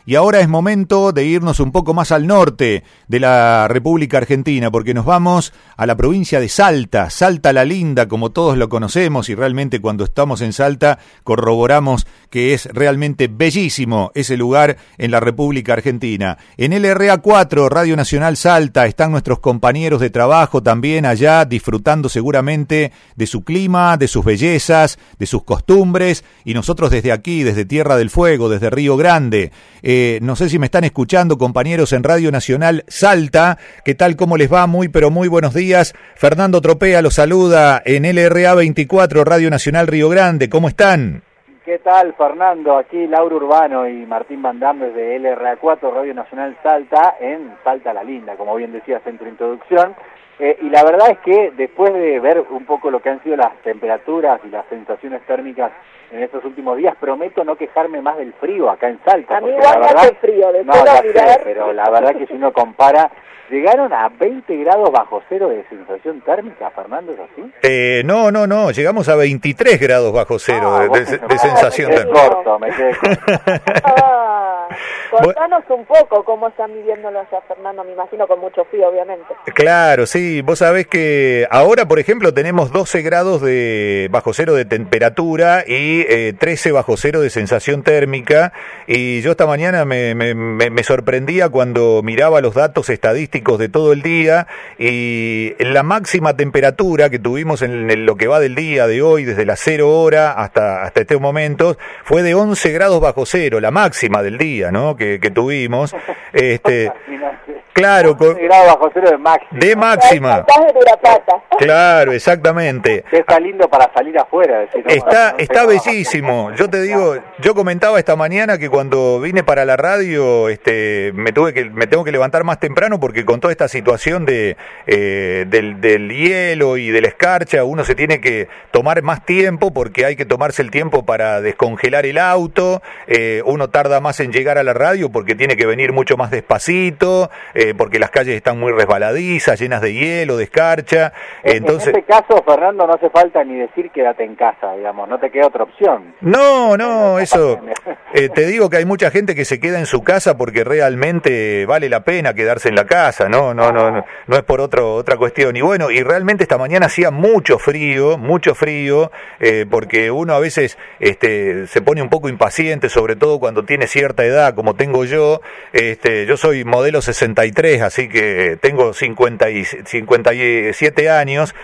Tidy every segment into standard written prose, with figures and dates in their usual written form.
Y ahora es momento de irnos un poco más al norte de la República Argentina, porque nos vamos a la provincia de Salta, Salta la Linda, como todos lo conocemos, y realmente cuando estamos en Salta corroboramos que es realmente bellísimo ese lugar en la República Argentina. En LRA4, Radio Nacional Salta, están nuestros compañeros de trabajo también allá, disfrutando seguramente de su clima, de sus bellezas, de sus costumbres, y nosotros desde aquí, desde Tierra del Fuego, desde Río Grande. No sé si me están escuchando, compañeros en Radio Nacional Salta. ¿Qué tal? ¿Cómo les va? Muy, pero muy buenos días. Fernando Tropea los saluda en LRA 24, Radio Nacional Río Grande. ¿Cómo están? ¿Qué tal, Fernando? Aquí Lauro Urbano y Martín Van Damme desde LRA4, Radio Nacional Salta, en Salta la Linda, como bien decías en tu introducción. Y la verdad es que después de ver un poco lo que han sido las temperaturas y las sensaciones térmicas en estos últimos días, prometo no quejarme más del frío acá en Salta. A mí igual me hace frío, de no, ya sé, pero la verdad que si uno compara, llegaron a 20 grados bajo cero de sensación térmica, Fernando, ¿es así? No, llegamos a 23 grados bajo cero de sensación térmica. Me quedé corto. Contanos un poco cómo están viviéndolo allá, Fernando, me imagino con mucho frío, obviamente. Claro, sí, vos sabés que ahora, por ejemplo, tenemos 12 grados bajo cero de temperatura y 13 bajo cero de sensación térmica, y yo esta mañana me sorprendía cuando miraba los datos estadísticos de todo el día, y la máxima temperatura que tuvimos en lo que va del día de hoy, desde las 0 hora hasta estos momentos, fue de 11 grados bajo cero, la máxima del día, ¿no? Que tuvimos. Claro, grados bajo cero de máxima. De máxima. Claro, exactamente. Está lindo para salir afuera. Está bellísimo. Yo te digo, yo comentaba esta mañana que cuando vine para la radio, me tengo que levantar más temprano porque con toda esta situación del hielo y de la escarcha, uno se tiene que tomar más tiempo porque hay que tomarse el tiempo para descongelar el auto. Uno tarda más en llegar a la radio porque tiene que venir mucho más despacito, porque las calles están muy resbaladizas, llenas de hielo, de escarcha. Entonces, en este caso, Fernando, no hace falta ni decir quédate en casa, digamos, no te queda otra opción. No, eso, te digo que hay mucha gente que se queda en su casa porque realmente vale la pena quedarse en la casa, no es por otra cuestión. Y bueno, y realmente esta mañana hacía mucho frío, porque uno a veces se pone un poco impaciente, sobre todo cuando tiene cierta edad, como tengo yo. Yo soy modelo 63, así que tengo 57 años,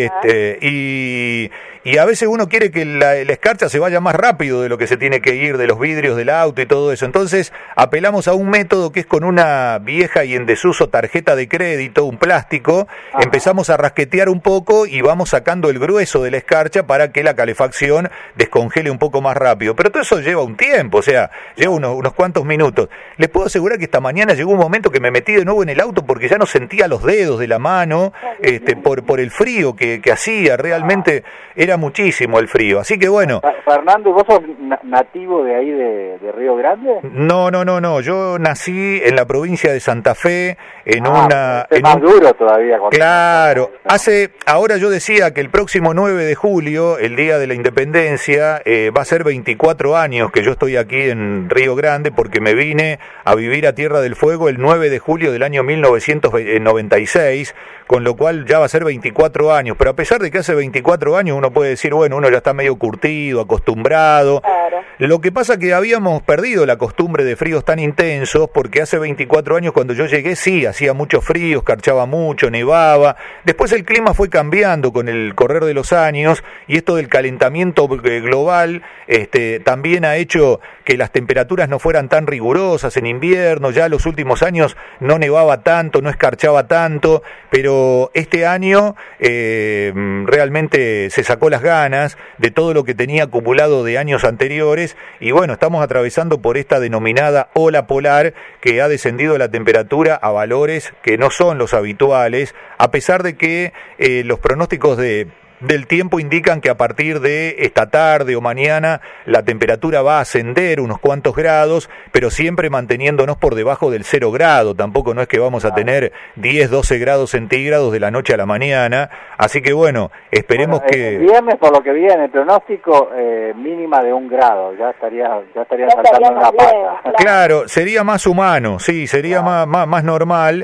y a veces uno quiere que la escarcha se vaya más rápido de lo que se tiene que ir de los vidrios del auto y todo eso. Entonces apelamos a un método que es con una vieja y en desuso tarjeta de crédito, un plástico. Empezamos a rasquetear un poco y vamos sacando el grueso de la escarcha para que la calefacción descongele un poco más rápido. Pero todo eso lleva un tiempo, o sea, lleva unos cuantos minutos. Les puedo asegurar que esta mañana llegó un momento que me metí de nuevo en el auto porque ya no sentía los dedos de la mano, por el frío que hacía. Realmente era muchísimo el frío, así que bueno. Fernando, ¿vos sos nativo de ahí de Río Grande? No, yo nací en la provincia de Santa Fe, duro todavía. Claro, ahora yo decía que el próximo 9 de julio, el día de la Independencia, va a ser 24 años que yo estoy aquí en Río Grande, porque me vine a vivir a Tierra del Fuego el 9 de julio del año 1996, con lo cual ya va a ser 24 años, pero a pesar de que hace 24 años uno puede decir, bueno, uno ya está medio curtido, acostumbrado. Claro. Lo que pasa que habíamos perdido la costumbre de fríos tan intensos, porque hace 24 años cuando yo llegué sí, hacía mucho frío, escarchaba mucho, nevaba. Después el clima fue cambiando con el correr de los años, y esto del calentamiento global también ha hecho que las temperaturas no fueran tan rigurosas en invierno. Ya los últimos años no nevaba tanto, no escarchaba tanto, pero este año realmente se sacó las ganas de todo lo que tenía acumulado de años anteriores, y bueno, estamos atravesando por esta denominada ola polar que ha descendido la temperatura a valores que no son los habituales, a pesar de que los pronósticos de del tiempo indican que a partir de esta tarde o mañana la temperatura va a ascender unos cuantos grados, pero siempre manteniéndonos por debajo del 0 grado. Tampoco no es que vamos a tener 10, 12 grados centígrados de la noche a la mañana. Así que bueno, esperemos que... El viernes, por lo que vi en el pronóstico, mínima de 1 grado. Ya estaría saltando una pata. Claro, sería más humano, sí, sería más normal,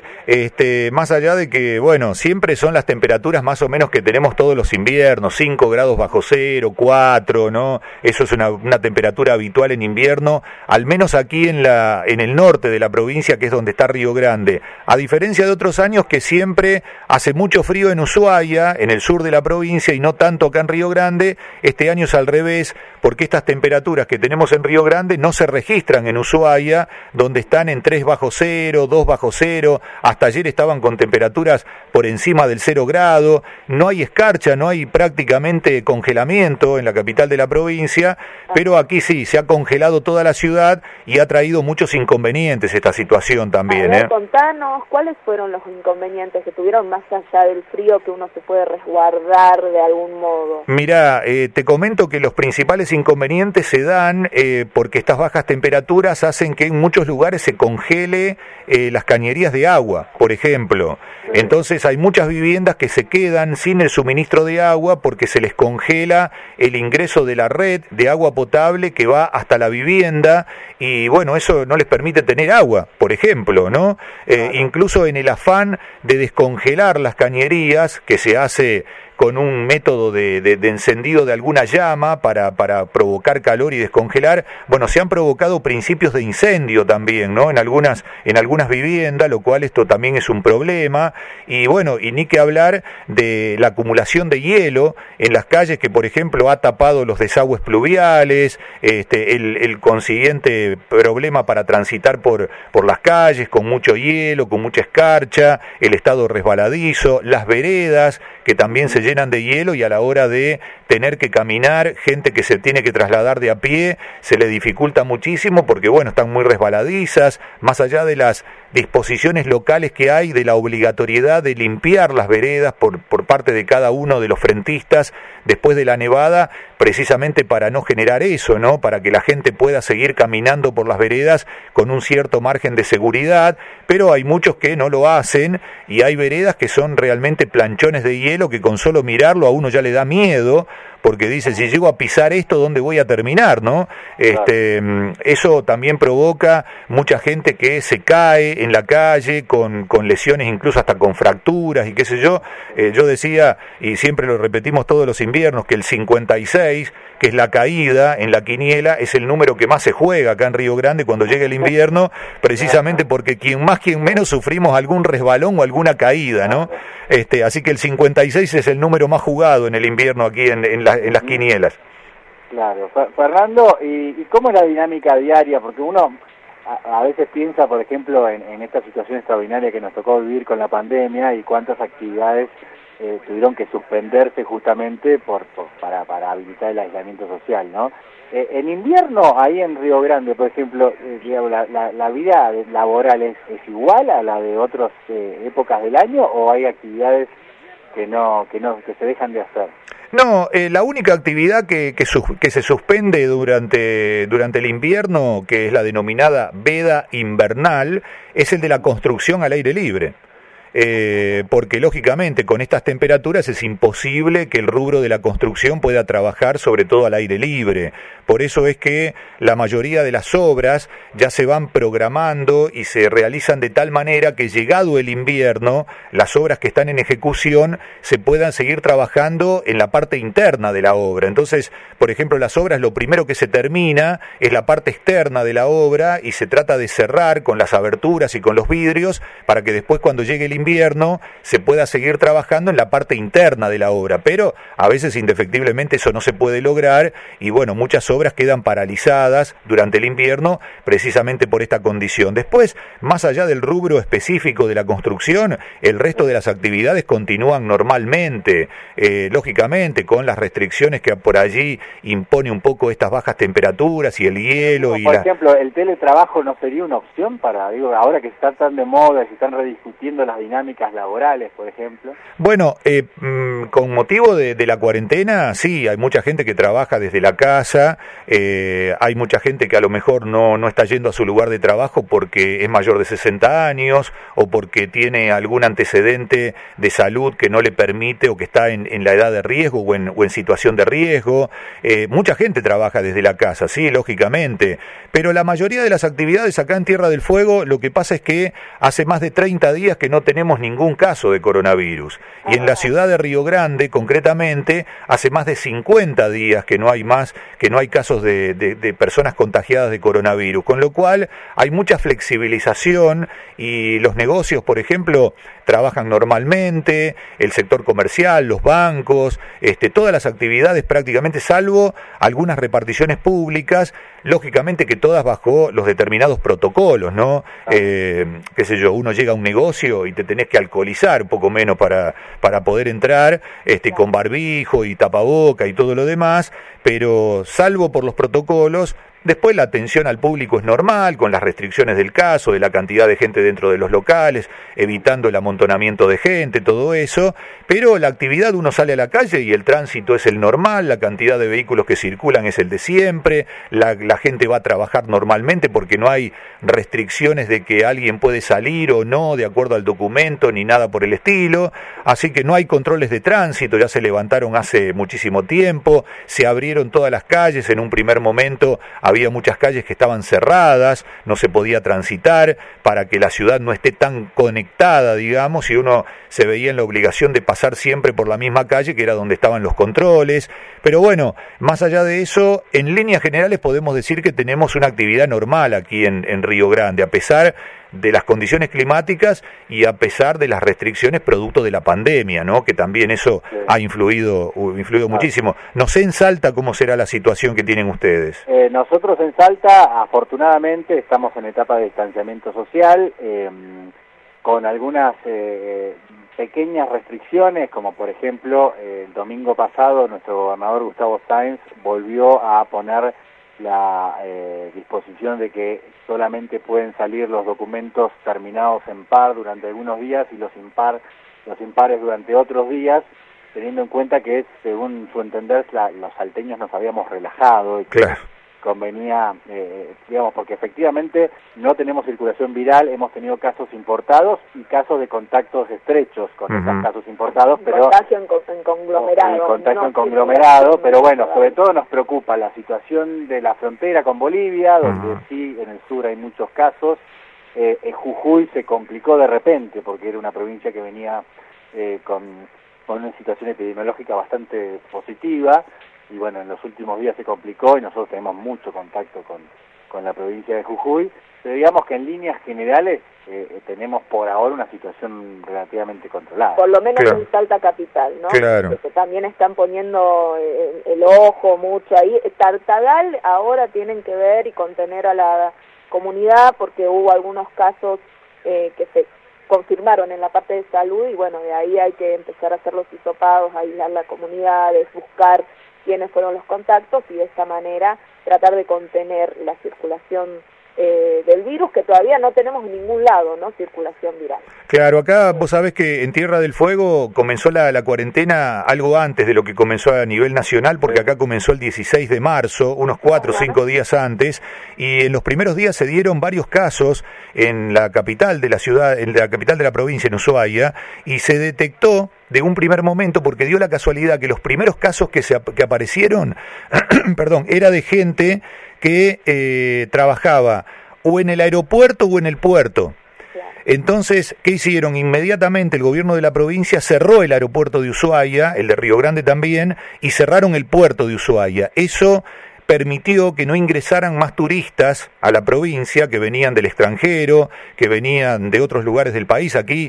más allá de que, bueno, siempre son las temperaturas más o menos que tenemos todos los inviernos, 5 grados bajo cero, 4, ¿no? Eso es una temperatura habitual en invierno, al menos aquí en el norte de la provincia, que es donde está Río Grande. A diferencia de otros años que siempre hace mucho frío en Ushuaia, en el sur de la provincia, y no tanto acá en Río Grande, este año es al revés, porque estas temperaturas que tenemos en Río Grande no se registran en Ushuaia, donde están en 3 bajo cero, 2 bajo cero, hasta ayer estaban con temperaturas por encima del 0 grado, no hay escarcha, no hay prácticamente congelamiento en la capital de la provincia, pero aquí sí, se ha congelado toda la ciudad y ha traído muchos inconvenientes esta situación también. Contanos, ¿cuáles fueron los inconvenientes que tuvieron más allá del frío, que uno se puede resguardar de algún modo? Mirá, te comento que los principales inconvenientes se dan porque estas bajas temperaturas hacen que en muchos lugares se congele las cañerías de agua, por ejemplo. Entonces hay muchas viviendas que se quedan sin el suministro de agua porque se les congela el ingreso de la red de agua potable que va hasta la vivienda, y bueno, eso no les permite tener agua, por ejemplo, ¿no? Incluso en el afán de descongelar las cañerías, que se hace con un método de encendido de alguna llama para provocar calor y descongelar, bueno, se han provocado principios de incendio también, ¿no? En algunas viviendas, lo cual esto también es un problema, y bueno, y ni que hablar de la acumulación de hielo en las calles, que por ejemplo ha tapado los desagües pluviales, el consiguiente problema para transitar por las calles con mucho hielo, con mucha escarcha, el estado resbaladizo, las veredas que también se llenan de hielo, y a la hora de tener que caminar, gente que se tiene que trasladar de a pie, se le dificulta muchísimo porque, bueno, están muy resbaladizas, más allá de las disposiciones locales que hay de la obligatoriedad de limpiar las veredas por parte de cada uno de los frentistas después de la nevada, precisamente para no generar eso, ¿no? Para que la gente pueda seguir caminando por las veredas con un cierto margen de seguridad, pero hay muchos que no lo hacen, y hay veredas que son realmente planchones de hielo que con solo mirarlo a uno ya le da miedo, porque dice, si llego a pisar esto, ¿dónde voy a terminar, no? Eso también provoca mucha gente que se cae en la calle con lesiones, incluso hasta con fracturas y qué sé yo. Yo decía, y siempre lo repetimos todos los inviernos, que el 56, que es la caída en la quiniela, es el número que más se juega acá en Río Grande cuando llega el invierno, precisamente porque quien más, quien menos sufrimos algún resbalón o alguna caída, ¿no? Así que el 56 es el número más jugado en el invierno aquí en las quinielas. Claro. Fernando, ¿y cómo es la dinámica diaria? Porque uno a veces piensa, por ejemplo, en esta situación extraordinaria que nos tocó vivir con la pandemia, y cuántas actividades tuvieron que suspenderse justamente para habilitar el aislamiento social, ¿no? En invierno, ahí en Río Grande, por ejemplo, la vida laboral es igual a la de otras épocas del año, o hay actividades que se dejan de hacer? No, la única actividad que se suspende durante el invierno, que es la denominada veda invernal, es el de la construcción al aire libre. Porque lógicamente con estas temperaturas es imposible que el rubro de la construcción pueda trabajar, sobre todo al aire libre. Por eso es que la mayoría de las obras ya se van programando y se realizan de tal manera que, llegado el invierno, las obras que están en ejecución se puedan seguir trabajando en la parte interna de la obra. Entonces, por ejemplo, las obras, lo primero que se termina es la parte externa de la obra, y se trata de cerrar con las aberturas y con los vidrios para que después, cuando llegue el invierno, se pueda seguir trabajando en la parte interna de la obra, pero a veces indefectiblemente eso no se puede lograr, y bueno, muchas obras quedan paralizadas durante el invierno precisamente por esta condición. Después, más allá del rubro específico de la construcción, el resto de las actividades continúan normalmente, lógicamente con las restricciones que por allí impone un poco estas bajas temperaturas y el hielo. Por ejemplo, ¿el teletrabajo no sería una opción para, ahora que está tan de moda y se están rediscutiendo las dinámicas dinámicas laborales, por ejemplo? Bueno, con motivo de la cuarentena, sí, hay mucha gente que trabaja desde la casa, hay mucha gente que a lo mejor no está yendo a su lugar de trabajo porque es mayor de 60 años o porque tiene algún antecedente de salud que no le permite o que está en la edad de riesgo o en situación de riesgo. Mucha gente trabaja desde la casa, sí, lógicamente, pero la mayoría de las actividades acá en Tierra del Fuego, lo que pasa es que hace más de 30 días que no tenemos ningún caso de coronavirus. Y en la ciudad de Río Grande, concretamente, hace más de 50 días que no hay casos de personas contagiadas de coronavirus, con lo cual hay mucha flexibilización y los negocios, por ejemplo, trabajan normalmente, el sector comercial, los bancos, todas las actividades prácticamente, salvo algunas reparticiones públicas, lógicamente que todas bajo los determinados protocolos, ¿no? Qué sé yo, uno llega a un negocio y te tenés que alcoholizar un poco menos para poder entrar, con barbijo y tapaboca y todo lo demás, pero salvo por los protocolos, después la atención al público es normal, con las restricciones del caso, de la cantidad de gente dentro de los locales, evitando el amontonamiento de gente, todo eso, pero la actividad, uno sale a la calle y el tránsito es el normal, la cantidad de vehículos que circulan es el de siempre, la gente va a trabajar normalmente porque no hay restricciones de que alguien puede salir o no de acuerdo al documento ni nada por el estilo, así que no hay controles de tránsito, ya se levantaron hace muchísimo tiempo, se abrieron todas las calles, en un primer momento había muchas calles que estaban cerradas, no se podía transitar para que la ciudad no esté tan conectada, digamos, y uno se veía en la obligación de pasar siempre por la misma calle, que era donde estaban los controles. Pero bueno, más allá de eso, en líneas generales podemos decir que tenemos una actividad normal aquí en Río Grande, a pesar de las condiciones climáticas y a pesar de las restricciones producto de la pandemia, ¿no? Que también eso ha influido muchísimo. No sé en Salta cómo será la situación que tienen ustedes. Nosotros en Salta, afortunadamente, estamos en etapa de distanciamiento social, con algunas pequeñas restricciones, como por ejemplo, el domingo pasado nuestro gobernador Gustavo Sáenz volvió a poner la disposición de que solamente pueden salir los documentos terminados en par durante algunos días y los impares durante otros días, teniendo en cuenta que, según su entender, los salteños nos habíamos relajado y que convenía, porque efectivamente no tenemos circulación viral, hemos tenido casos importados y casos de contactos estrechos con esos casos importados, pero contagio en conglomerado. Contagio en conglomerado, pero bueno, sobre todo nos preocupa la situación de la frontera con Bolivia, donde sí, en el sur hay muchos casos. Jujuy se complicó de repente, porque era una provincia que venía con una situación epidemiológica bastante positiva, y bueno, en los últimos días se complicó y nosotros tenemos mucho contacto con la provincia de Jujuy, pero digamos que en líneas generales tenemos por ahora una situación relativamente controlada. Por lo menos en Salta capital, ¿no? Claro. Que también están poniendo el ojo mucho ahí. Tartagal ahora tienen que ver y contener a la comunidad porque hubo algunos casos que se confirmaron en la parte de salud y bueno, de ahí hay que empezar a hacer los hisopados, aislar la comunidad, buscar quiénes fueron los contactos y de esta manera tratar de contener la circulación del virus, que todavía no tenemos en ningún lado, ¿no? Circulación viral. Claro, acá vos sabés que en Tierra del Fuego comenzó la cuarentena algo antes de lo que comenzó a nivel nacional, porque acá comenzó el 16 de marzo, unos 4 o 5 días antes, y en los primeros días se dieron varios casos en la capital de la ciudad, en la capital de la provincia, en Ushuaia, y se detectó de un primer momento, porque dio la casualidad que los primeros casos que aparecieron, perdón, era de gente que trabajaba o en el aeropuerto o en el puerto. Entonces, ¿qué hicieron? Inmediatamente el gobierno de la provincia cerró el aeropuerto de Ushuaia, el de Río Grande también, y cerraron el puerto de Ushuaia. Eso permitió que no ingresaran más turistas a la provincia, que venían del extranjero, que venían de otros lugares del país. Aquí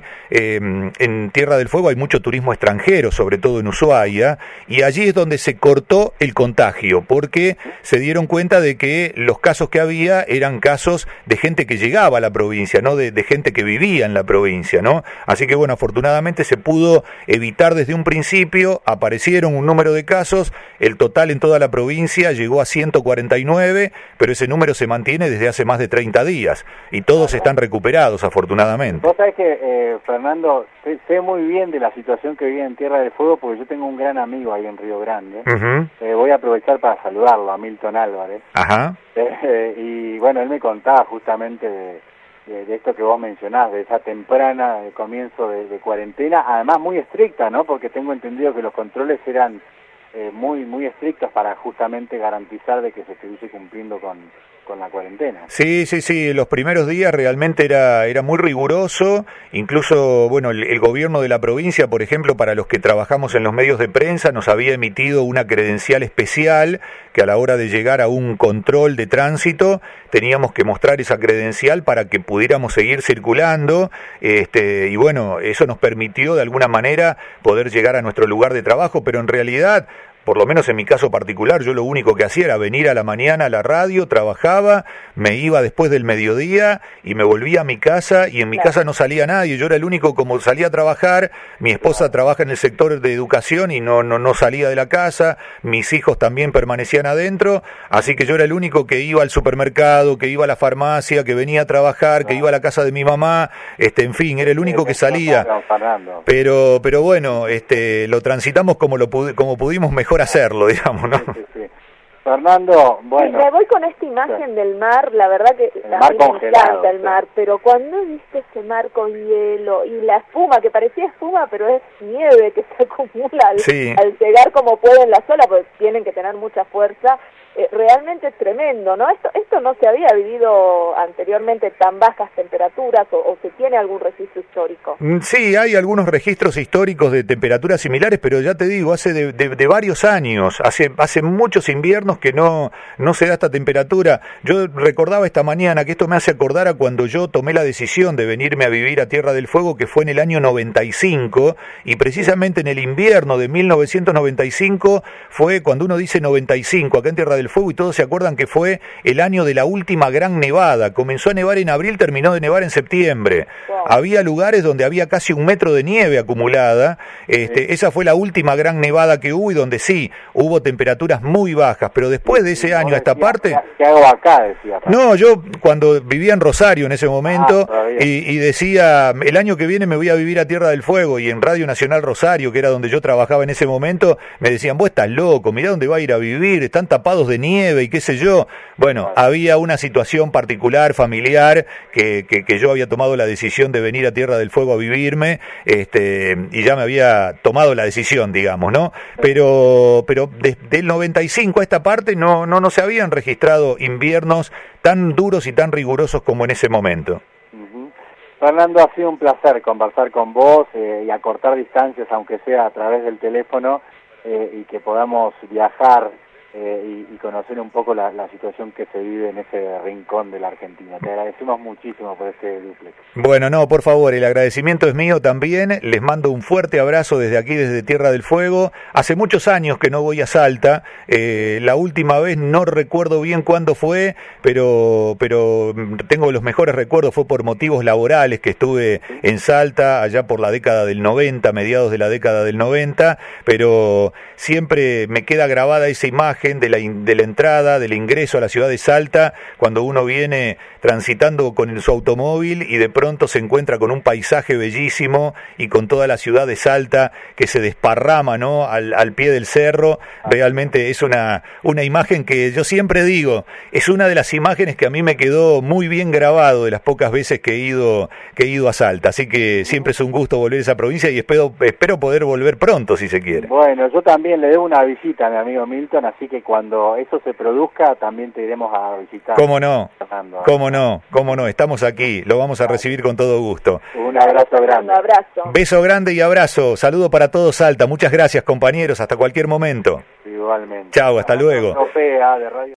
en Tierra del Fuego hay mucho turismo extranjero, sobre todo en Ushuaia, y allí es donde se cortó el contagio, porque se dieron cuenta de que los casos que había eran casos de gente que llegaba a la provincia, no de gente que vivía en la provincia, ¿no? Así que bueno, afortunadamente se pudo evitar desde un principio, aparecieron un número de casos, el total en toda la provincia llegó a a 149, pero ese número se mantiene desde hace más de 30 días y todos están recuperados, afortunadamente. Vos sabés que, Fernando, sé muy bien de la situación que vive en Tierra del Fuego porque yo tengo un gran amigo ahí en Río Grande. Voy a aprovechar para saludarlo, a Milton Álvarez. Ajá. Y bueno, él me contaba justamente de esto que vos mencionás, de esa temprana comienzo de cuarentena, además muy estricta, ¿no? Porque tengo entendido que los controles eran muy estrictos para justamente garantizar de que se estuviese cumpliendo con la cuarentena. Sí, los primeros días realmente era muy riguroso, incluso, bueno, el gobierno de la provincia, por ejemplo, para los que trabajamos en los medios de prensa, nos había emitido una credencial especial que a la hora de llegar a un control de tránsito teníamos que mostrar esa credencial para que pudiéramos seguir circulando, y bueno, eso nos permitió de alguna manera poder llegar a nuestro lugar de trabajo, pero en realidad, por lo menos en mi caso particular, yo lo único que hacía era venir a la mañana a la radio, trabajaba, me iba después del mediodía y me volvía a mi casa, y en mi casa no salía nadie, yo era el único, como salía a trabajar, mi esposa trabaja en el sector de educación y no salía de la casa, mis hijos también permanecían adentro, así que yo era el único que iba al supermercado, que iba a la farmacia, que venía a trabajar, que iba a la casa de mi mamá, en fin, era el único que salía, pero bueno, lo transitamos como pudimos mejor hacerlo, digamos, ¿no? Sí. Fernando, bueno. Me voy con esta imagen del mar, la verdad que a mí me encanta el mar, pero cuando viste ese mar con hielo y la espuma, que parecía espuma, pero es nieve que se acumula al llegar como pueden las olas, porque tienen que tener mucha fuerza, realmente es tremendo, ¿no? Esto no se había vivido anteriormente tan bajas temperaturas, o se tiene algún registro histórico. Sí, hay algunos registros históricos de temperaturas similares, pero ya te digo, hace de varios años, hace muchos inviernos que no se da esta temperatura. Yo recordaba esta mañana que esto me hace acordar a cuando yo tomé la decisión de venirme a vivir a Tierra del Fuego, que fue en el año 95, y precisamente en el invierno de 1995 fue cuando uno dice 95, acá en Tierra del Fuego, y todos se acuerdan que fue el año de la última gran nevada. Comenzó a nevar en abril, terminó de nevar en septiembre. Wow. Había lugares donde había casi 1 metro de nieve acumulada. Esa fue la última gran nevada que hubo, y donde sí hubo temperaturas muy bajas, pero después de ese año a esta parte... ¿Qué hago acá? Decía. No, yo cuando vivía en Rosario en ese momento, y decía, el año que viene me voy a vivir a Tierra del Fuego, y en Radio Nacional Rosario, que era donde yo trabajaba en ese momento, me decían, vos estás loco, mirá dónde va a ir a vivir, están tapados de nieve y qué sé yo. Bueno, había una situación particular, familiar, que yo había tomado la decisión de venir a Tierra del Fuego a vivirme, y ya me había tomado la decisión, digamos, ¿no? Pero desde el 95 a esta parte no se habían registrado inviernos tan duros y tan rigurosos como en ese momento. Fernando, ha sido un placer conversar con vos y acortar distancias, aunque sea a través del teléfono, y que podamos viajar y conocer un poco la situación que se vive en ese rincón de la Argentina. Te agradecemos muchísimo por este duplex. Bueno, no, por favor, el agradecimiento es mío también. Les mando un fuerte abrazo desde aquí, desde Tierra del Fuego. Hace muchos años que no voy a Salta. La última vez no recuerdo bien cuándo fue, pero tengo los mejores recuerdos. Fue por motivos laborales que estuve en Salta allá por la década del 90, mediados de la década del 90, pero siempre me queda grabada esa imagen de la entrada, del ingreso a la ciudad de Salta, cuando uno viene transitando con su automóvil y de pronto se encuentra con un paisaje bellísimo y con toda la ciudad de Salta que se desparrama, ¿no?, al pie del cerro. Realmente es una imagen que yo siempre digo, es una de las imágenes que a mí me quedó muy bien grabado de las pocas veces que he ido a Salta. Así que siempre es un gusto volver a esa provincia, y espero poder volver pronto, si se quiere. Bueno, yo también le debo una visita a mi amigo Milton, así que cuando eso se produzca también te iremos a visitar. ¿Cómo no? ¿Cómo no? Estamos aquí, lo vamos a recibir con todo gusto. Un abrazo grande. Un abrazo. Beso grande y abrazo. Saludo para todos Salta. Muchas gracias, compañeros. Hasta cualquier momento. Igualmente. Chao, hasta luego. Europea de Radio